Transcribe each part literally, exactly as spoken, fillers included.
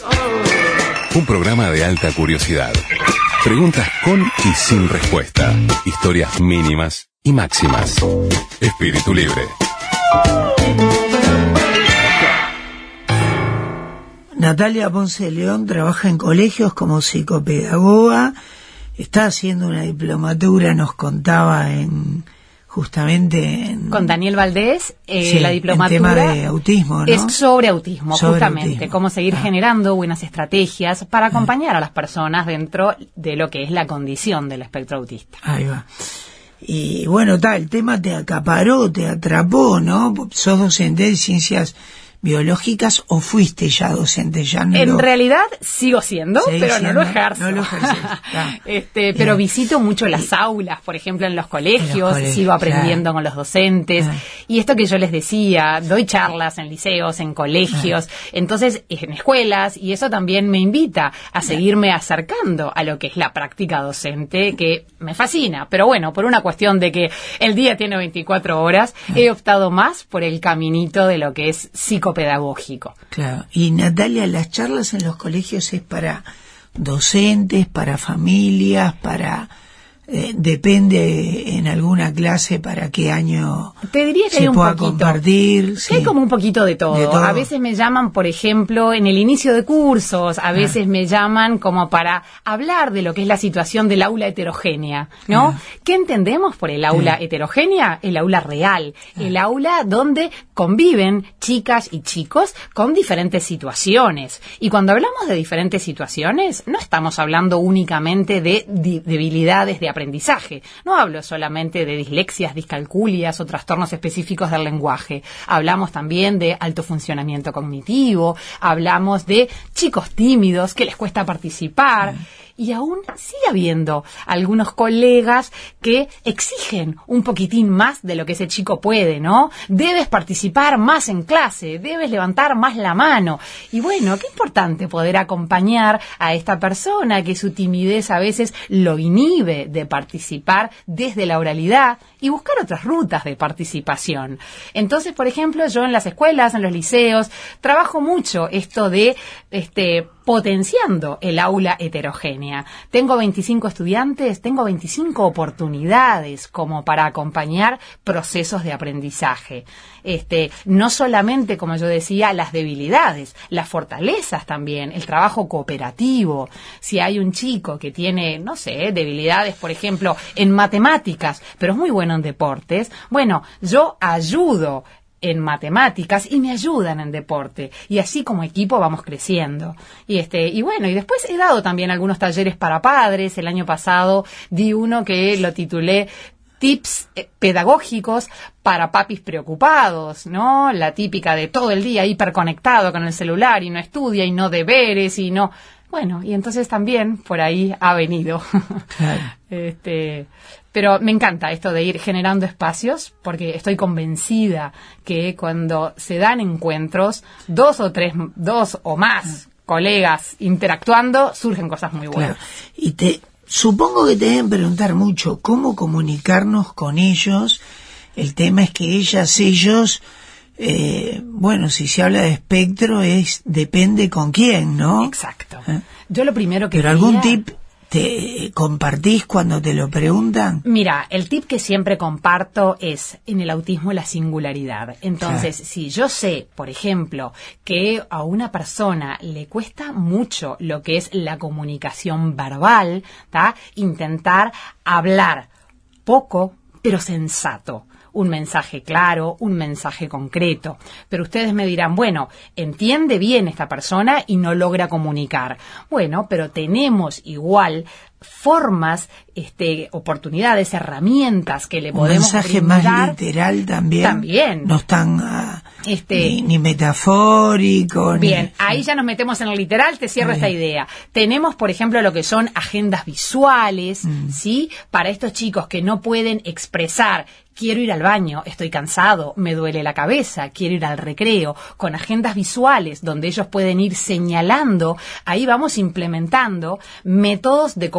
Un programa de alta curiosidad. Preguntas con y sin respuesta. Historias mínimas y máximas. Espíritu libre. Natalia Ponce de León trabaja en colegios como psicopedagoga, está haciendo una diplomatura, nos contaba en justamente en, con Daniel Valdés, eh, sí, la diplomatura en tema de autismo, ¿no? Es sobre autismo, sobre justamente, autismo. Cómo seguir ah. generando buenas estrategias para acompañar ah. a las personas dentro de lo que es la condición del espectro autista. Ahí va. Y bueno, tal, el tema te acaparó, te atrapó, ¿no? ¿Sos docente de ciencias biológicas o fuiste ya docente? Ya no en lo... realidad sigo siendo, Seguí pero siendo, no lo ejerzo. No lo ejerces, ah. este, pero visito mucho las aulas, por ejemplo, en los colegios, en los colegios sigo aprendiendo claro. con los docentes. Ah. Y esto que yo les decía, doy charlas en liceos, en colegios, ah. entonces en escuelas, y eso también me invita a seguirme acercando a lo que es la práctica docente, que me fascina. Pero bueno, por una cuestión de que el día tiene veinticuatro horas, ah. he optado más por el caminito de lo que es psicología pedagógico. Claro. Y Natalia, las charlas en los colegios es para docentes, para familias, para eh, depende en alguna clase para qué año te diría que se hay un pueda poquito, compartir. Sí. Hay como un poquito de todo. de todo. A veces me llaman, por ejemplo, en el inicio de cursos, a veces ah. me llaman como para hablar de lo que es la situación del aula heterogénea, ¿no? Ah. ¿Qué entendemos por el aula sí. heterogénea? El aula real, ah. el aula donde conviven chicas y chicos con diferentes situaciones. Y cuando hablamos de diferentes situaciones, no estamos hablando únicamente de di- debilidades de aprendizaje. No hablo solamente de dislexias, discalculias o trastornos específicos del lenguaje. Hablamos también de alto funcionamiento cognitivo, hablamos de chicos tímidos que les cuesta participar. Sí. Y aún sigue habiendo algunos colegas que exigen un poquitín más de lo que ese chico puede, ¿no? Debes participar más en clase, debes levantar más la mano. Y bueno, qué importante poder acompañar a esta persona que su timidez a veces lo inhibe de participar desde la oralidad y buscar otras rutas de participación. Entonces, por ejemplo, yo en las escuelas, en los liceos, trabajo mucho esto de este potenciando el aula heterogénea. Tengo veinticinco estudiantes, tengo veinticinco oportunidades como para acompañar procesos de aprendizaje. Este, no solamente, como yo decía, las debilidades, las fortalezas también, el trabajo cooperativo. Si hay un chico que tiene, no sé, debilidades, por ejemplo, en matemáticas, pero es muy bueno en deportes, bueno, yo ayudo en matemáticas y me ayudan en deporte, y así como equipo vamos creciendo. Y este y bueno, y después he dado también algunos talleres para padres. El año pasado di uno que lo titulé Tips pedagógicos para papis preocupados, ¿no? La típica de todo el día hiperconectado con el celular y no estudia y no deberes y no... Bueno, y entonces también por ahí ha venido. Claro. este, pero me encanta esto de ir generando espacios, porque estoy convencida que cuando se dan encuentros, dos o tres, dos o más colegas interactuando, surgen cosas muy buenas. Claro. Y te supongo que te deben preguntar mucho cómo comunicarnos con ellos. El tema es que ellas, ellos... Eh, bueno, si se habla de espectro es depende con quién, ¿no? Exacto. ¿Eh? Yo lo primero que ¿Pero quería... algún tip te compartís cuando te lo preguntan? Mira, el tip que siempre comparto es en el autismo la singularidad. Entonces, claro. si yo sé, por ejemplo, que a una persona le cuesta mucho lo que es la comunicación verbal, ¿tá? Intentar hablar poco, pero sensato. Un mensaje claro, un mensaje concreto. Pero ustedes me dirán, bueno, entiende bien esta persona y no logra comunicar. Bueno, pero tenemos igual formas, este, oportunidades, herramientas que le un podemos mensaje brindar. Más literal también. También. No están uh, este, ni, ni metafórico. Bien, ni, ahí ya nos metemos en el literal, te cierro esta idea. Tenemos, por ejemplo, lo que son agendas visuales, mm. ¿sí? Para estos chicos que no pueden expresar. Quiero ir al baño, estoy cansado, me duele la cabeza, quiero ir al recreo, con agendas visuales donde ellos pueden ir señalando, ahí vamos implementando métodos de comunicación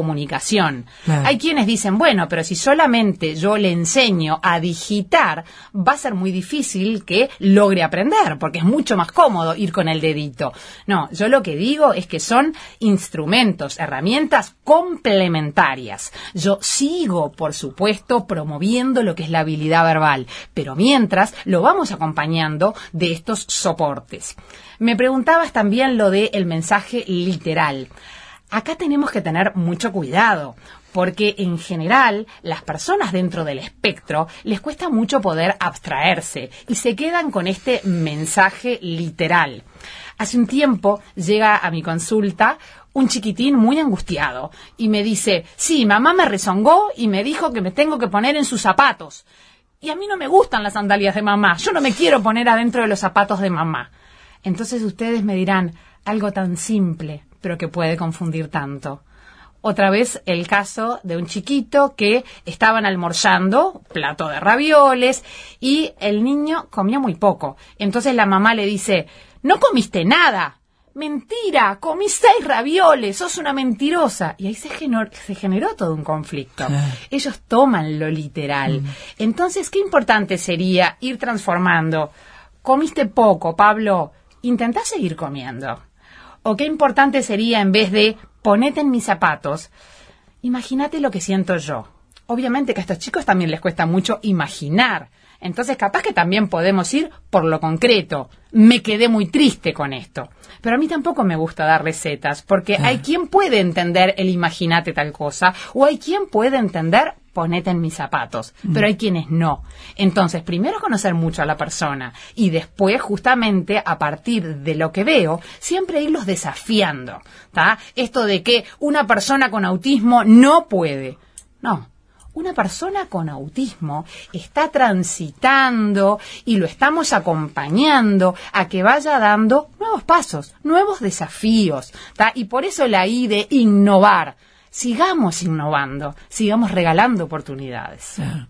comunicación. Claro. Hay quienes dicen, bueno, pero si solamente yo le enseño a digitar, va a ser muy difícil que logre aprender, porque es mucho más cómodo ir con el dedito. No, yo lo que digo es que son instrumentos, herramientas complementarias. Yo sigo, por supuesto, promoviendo lo que es la habilidad verbal, pero mientras lo vamos acompañando de estos soportes. Me preguntabas también lo del mensaje literal. Acá tenemos que tener mucho cuidado, porque en general las personas dentro del espectro les cuesta mucho poder abstraerse y se quedan con este mensaje literal. Hace un tiempo llega a mi consulta un chiquitín muy angustiado y me dice, sí, mamá me rezongó y me dijo que me tengo que poner en sus zapatos. Y a mí no me gustan las sandalias de mamá, yo no me quiero poner adentro de los zapatos de mamá. Entonces ustedes me dirán, algo tan simple, pero que puede confundir tanto. Otra vez el caso de un chiquito que estaban almorzando, plato de ravioles, y el niño comía muy poco. Entonces la mamá le dice, no comiste nada. Mentira, comí seis ravioles, sos una mentirosa. Y ahí se generó, se generó todo un conflicto. Claro. Ellos toman lo literal. Mm. Entonces, qué importante sería ir transformando. Comiste poco, Pablo, intentá seguir comiendo. O qué importante sería, en vez de ponete en mis zapatos, imagínate lo que siento yo. Obviamente que a estos chicos también les cuesta mucho imaginar. Entonces, capaz que también podemos ir por lo concreto. Me quedé muy triste con esto. Pero a mí tampoco me gusta dar recetas, porque ah. hay quien puede entender el imagínate tal cosa, o hay quien puede entender ponete en mis zapatos, mm. pero hay quienes no. Entonces, primero conocer mucho a la persona, y después, justamente, a partir de lo que veo, siempre irlos desafiando, ¿tá? Esto de que una persona con autismo no puede. No. Una persona con autismo está transitando y lo estamos acompañando a que vaya dando nuevos pasos, nuevos desafíos, ¿tá? Y por eso la I de innovar. Sigamos innovando, sigamos regalando oportunidades. Claro.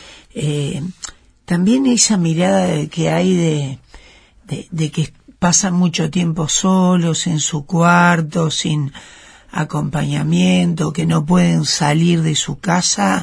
Eh, también esa mirada de que hay de, de, de que pasan mucho tiempo solos en su cuarto, sin acompañamiento, que no pueden salir de su casa,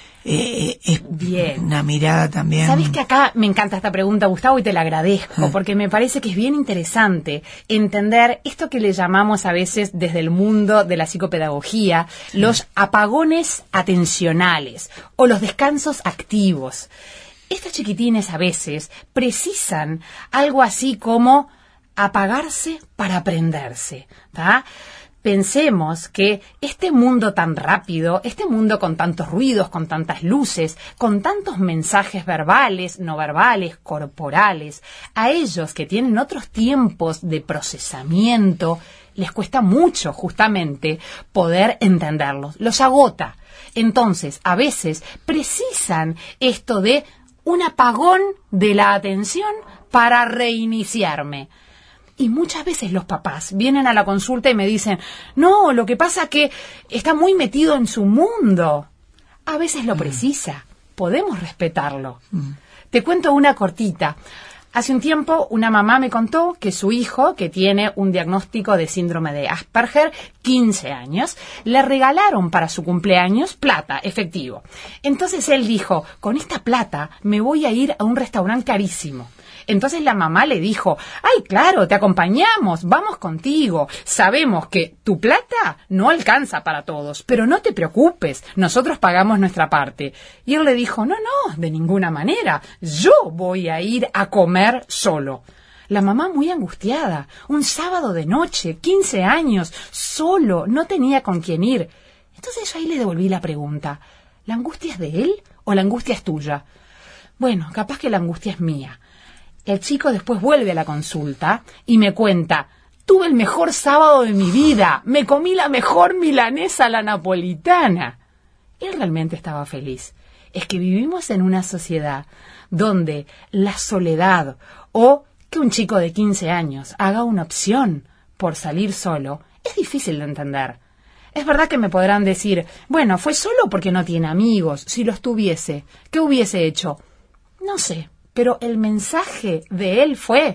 eh, es bien. Una mirada también. Sabes que acá me encanta esta pregunta, Gustavo, y te la agradezco, porque me parece que es bien interesante entender esto que le llamamos a veces desde el mundo de la psicopedagogía, sí. los apagones atencionales o los descansos activos. Estos chiquitines a veces precisan algo así como apagarse para aprenderse, ¿tá? Pensemos que este mundo tan rápido, este mundo con tantos ruidos, con tantas luces, con tantos mensajes verbales, no verbales, corporales, a ellos que tienen otros tiempos de procesamiento, les cuesta mucho justamente poder entenderlos, los agota. Entonces, a veces precisan esto de un apagón de la atención para reiniciarme. Y muchas veces los papás vienen a la consulta y me dicen, no, lo que pasa es que está muy metido en su mundo. A veces lo precisa, podemos respetarlo. Mm. Te cuento una cortita. Hace un tiempo una mamá me contó que su hijo, que tiene un diagnóstico de síndrome de Asperger, quince años, le regalaron para su cumpleaños plata, efectivo. Entonces él dijo, con esta plata me voy a ir a un restaurante carísimo. Entonces la mamá le dijo, ay, claro, te acompañamos, vamos contigo. Sabemos que tu plata no alcanza para todos, pero no te preocupes, nosotros pagamos nuestra parte. Y él le dijo, no, no, de ninguna manera, yo voy a ir a comer solo. La mamá muy angustiada, un sábado de noche, quince años, solo, no tenía con quién ir. Entonces yo ahí le devolví la pregunta, ¿la angustia es de él o la angustia es tuya? Bueno, capaz que la angustia es mía. El chico después vuelve a la consulta y me cuenta, tuve el mejor sábado de mi vida, me comí la mejor milanesa a la napolitana. Él realmente estaba feliz. Es que vivimos en una sociedad donde la soledad o que un chico de quince años haga una opción por salir solo es difícil de entender. Es verdad que me podrán decir, bueno, fue solo porque no tiene amigos, si los tuviese, ¿qué hubiese hecho? No sé. Pero el mensaje de él fue,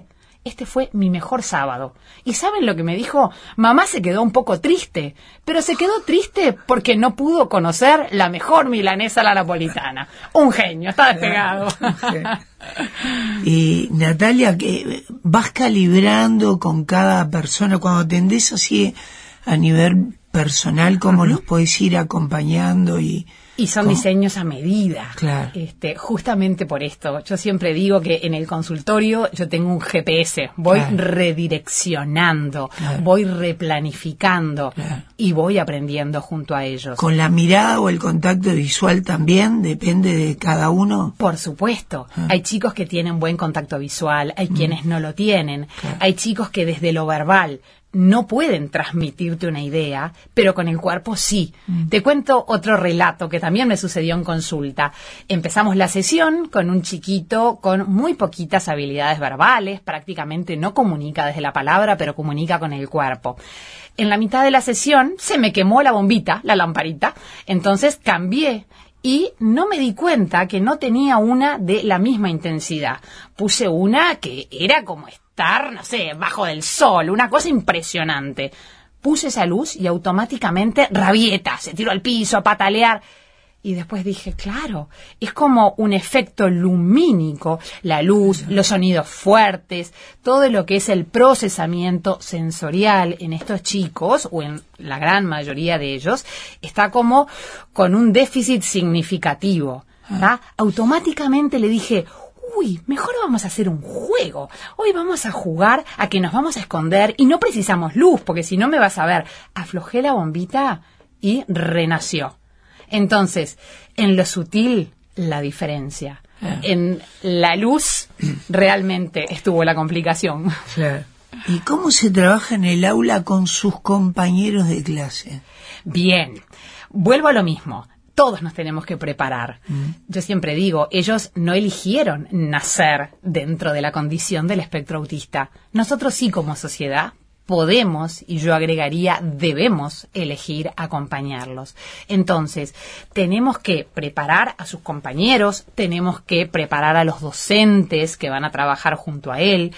este fue mi mejor sábado. ¿Y saben lo que me dijo? Mamá se quedó un poco triste, pero se quedó triste porque no pudo conocer la mejor milanesa a la napolitana. Un genio, está despegado. Y Natalia, que vas calibrando con cada persona, cuando atendés así a nivel personal, cómo uh-huh. los podés ir acompañando y... Y son ¿Cómo? diseños a medida. Claro. Este, justamente por esto. Yo siempre digo que en el consultorio yo tengo un G P S. Voy claro. redireccionando, claro. voy replanificando claro. y voy aprendiendo junto a ellos. ¿Con la mirada o el contacto visual también? ¿Depende de cada uno? Por supuesto. Ah. Hay chicos que tienen buen contacto visual, hay mm. quienes no lo tienen. Claro. Hay chicos que desde lo verbal no pueden transmitirte una idea, pero con el cuerpo sí. Mm. Te cuento otro relato que también me sucedió en consulta. Empezamos la sesión con un chiquito con muy poquitas habilidades verbales, prácticamente no comunica desde la palabra, pero comunica con el cuerpo. En la mitad de la sesión se me quemó la bombita, la lamparita, entonces cambié. Y no me di cuenta que no tenía una de la misma intensidad. Puse una que era como estar, no sé, bajo del sol, una cosa impresionante. Puse esa luz y automáticamente rabieta, se tiró al piso a patalear. Y después dije, claro, es como un efecto lumínico, la luz, los sonidos fuertes, todo lo que es el procesamiento sensorial en estos chicos, o en la gran mayoría de ellos, está como con un déficit significativo. ¿Tá? Automáticamente le dije, uy, mejor vamos a hacer un juego. Hoy vamos a jugar a que nos vamos a esconder y no precisamos luz, porque si no me vas a ver. Aflojé la bombita y renació. Entonces, en lo sutil, la diferencia. Claro. En la luz, realmente estuvo la complicación. Claro. ¿Y cómo se trabaja en el aula con sus compañeros de clase? Bien, vuelvo a lo mismo. Todos nos tenemos que preparar. Mm. Yo siempre digo, ellos no eligieron nacer dentro de la condición del espectro autista. Nosotros sí, como sociedad, podemos, y yo agregaría, debemos elegir acompañarlos. Entonces, tenemos que preparar a sus compañeros, tenemos que preparar a los docentes que van a trabajar junto a él,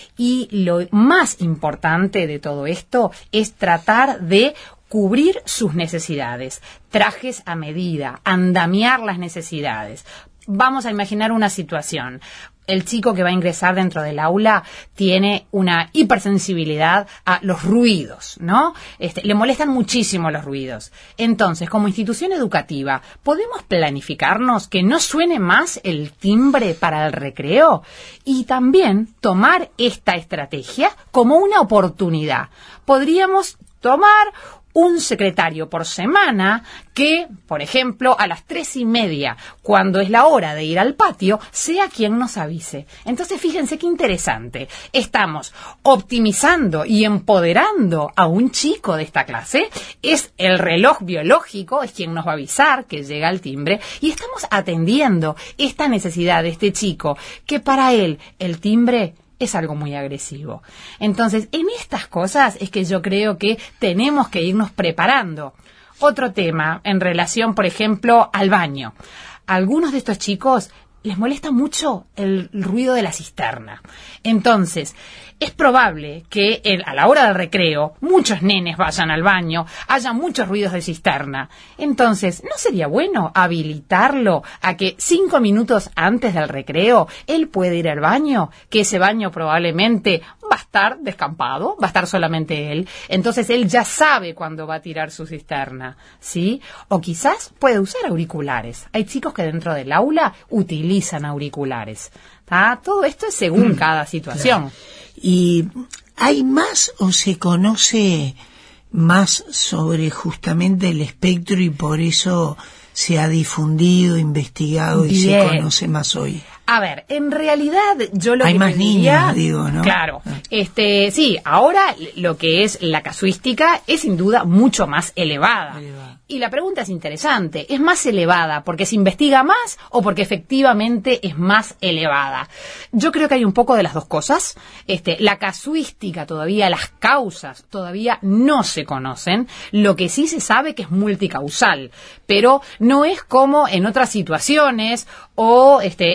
y lo más importante de todo esto es tratar de cubrir sus necesidades, trajes a medida, andamiar las necesidades. Vamos a imaginar una situación. El chico que va a ingresar dentro del aula tiene una hipersensibilidad a los ruidos, ¿no? Este, le molestan muchísimo los ruidos. Entonces, como institución educativa, ¿podemos planificarnos que no suene más el timbre para el recreo? Y también tomar esta estrategia como una oportunidad. Podríamos tomar un secretario por semana que, por ejemplo, a las tres y media, cuando es la hora de ir al patio, sea quien nos avise. Entonces, fíjense qué interesante. Estamos optimizando y empoderando a un chico de esta clase. Es el reloj biológico, es quien nos va a avisar que llega el timbre. Y estamos atendiendo esta necesidad de este chico, que para él el timbre es algo muy agresivo. Entonces, en estas cosas es que yo creo que tenemos que irnos preparando. Otro tema en relación, por ejemplo, al baño. A algunos de estos chicos les molesta mucho el ruido de la cisterna. Entonces, es probable que el, a la hora del recreo muchos nenes vayan al baño, haya muchos ruidos de cisterna. Entonces, ¿no sería bueno habilitarlo a que cinco minutos antes del recreo él puede ir al baño? Que ese baño probablemente va a estar descampado, va a estar solamente él. Entonces, él ya sabe cuándo va a tirar su cisterna, ¿sí? O quizás puede usar auriculares. Hay chicos que dentro del aula utilizan auriculares. ¿Tá? Todo esto es según cada situación. Claro. ¿Y hay más o se conoce más sobre justamente el espectro y por eso se ha difundido, investigado y Bien. se conoce más hoy? A ver, en realidad yo lo Hay que más diría, niños, digo, ¿no? Claro, este, sí, ahora lo que es la casuística es sin duda mucho más elevada. elevada. Y la pregunta es interesante, ¿es más elevada porque se investiga más o porque efectivamente es más elevada? Yo creo que hay un poco de las dos cosas. Este, la casuística todavía, las causas todavía no se conocen. Lo que sí se sabe que es multicausal, pero no es como en otras situaciones o este, en determinadas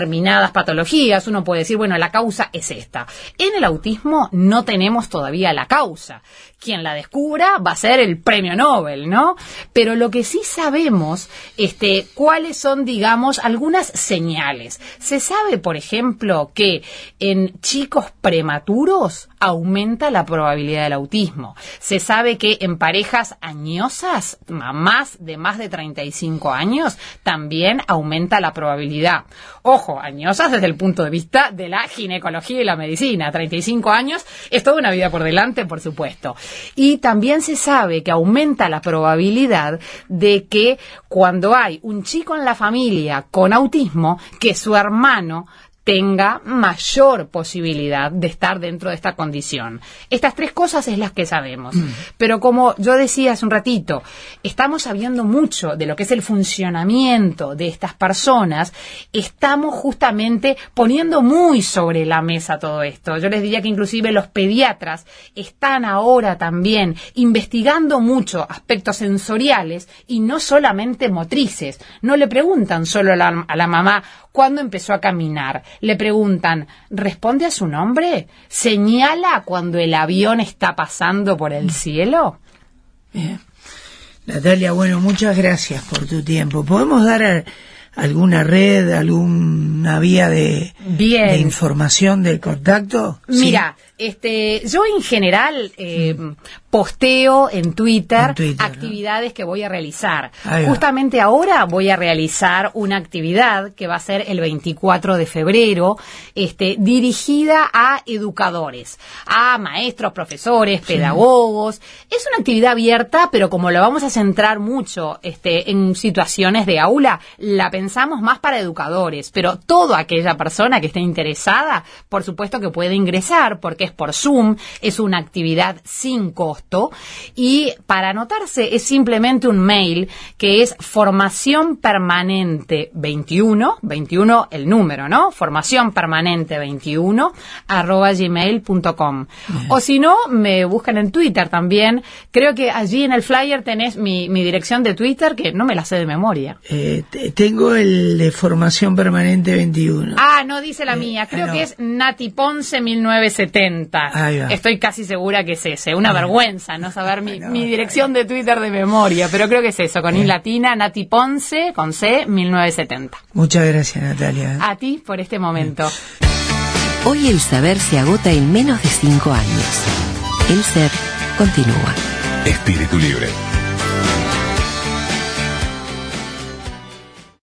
determinadas patologías, uno puede decir, bueno, la causa es esta. En el autismo no tenemos todavía la causa. Quien la descubra va a ser el premio Nobel, ¿no? Pero lo que sí sabemos, este, cuáles son, digamos, algunas señales. Se sabe, por ejemplo, que en chicos prematuros aumenta la probabilidad del autismo. Se sabe que en parejas añosas, mamás de más de treinta y cinco años, también aumenta la probabilidad. Ojo, añosas desde el punto de vista de la ginecología y la medicina. treinta y cinco años es toda una vida por delante, por supuesto. Y también se sabe que aumenta la probabilidad de que cuando hay un chico en la familia con autismo, que su hermano tenga mayor posibilidad de estar dentro de esta condición. Estas tres cosas es las que sabemos. Mm. Pero como yo decía hace un ratito, estamos sabiendo mucho de lo que es el funcionamiento de estas personas, estamos justamente poniendo muy sobre la mesa todo esto. Yo les diría que inclusive los pediatras están ahora también investigando mucho aspectos sensoriales y no solamente motrices. No le preguntan solo a la, a la mamá cuándo empezó a caminar. Le preguntan, ¿responde a su nombre? ¿Señala cuando el avión está pasando por el cielo? Bien. Natalia, bueno, muchas gracias por tu tiempo. ¿Podemos dar a, alguna red, alguna vía de, de información, de contacto? Mira, ¿sí? este, yo en general eh, mm. posteo en Twitter, en Twitter actividades ¿no? que voy a realizar. Justamente ahora voy a realizar una actividad que va a ser el veinticuatro de febrero, este, dirigida a educadores, a maestros, profesores, pedagogos. Sí. Es una actividad abierta, pero como la vamos a centrar mucho este, en situaciones de aula, la pensamos más para educadores, pero toda aquella persona que esté interesada, por supuesto que puede ingresar, porque es por Zoom, es una actividad sin costo. Y para anotarse es simplemente un mail que es formación permanente veintiuno, veintiuno el número, ¿no? formación permanente veintiuno arroba gmail punto com. O si no, me buscan en Twitter también. Creo que allí en el flyer tenés mi, mi dirección de Twitter, que no me la sé de memoria. Eh, tengo el de formación permanente veintiuno. Ah, no dice la eh, mía. Creo ah, no. que es Nati Ponce mil novecientos setenta. Estoy casi segura que es ese. Una ah, vergüenza no saber mi, no, mi dirección de Twitter de memoria, pero creo que es eso, con I latina, Nati Ponce, con C, mil novecientos setenta. Muchas gracias, Natalia. A ti por este momento. Hoy el saber se agota en menos de cinco años. El ser continúa. Espíritu Libre.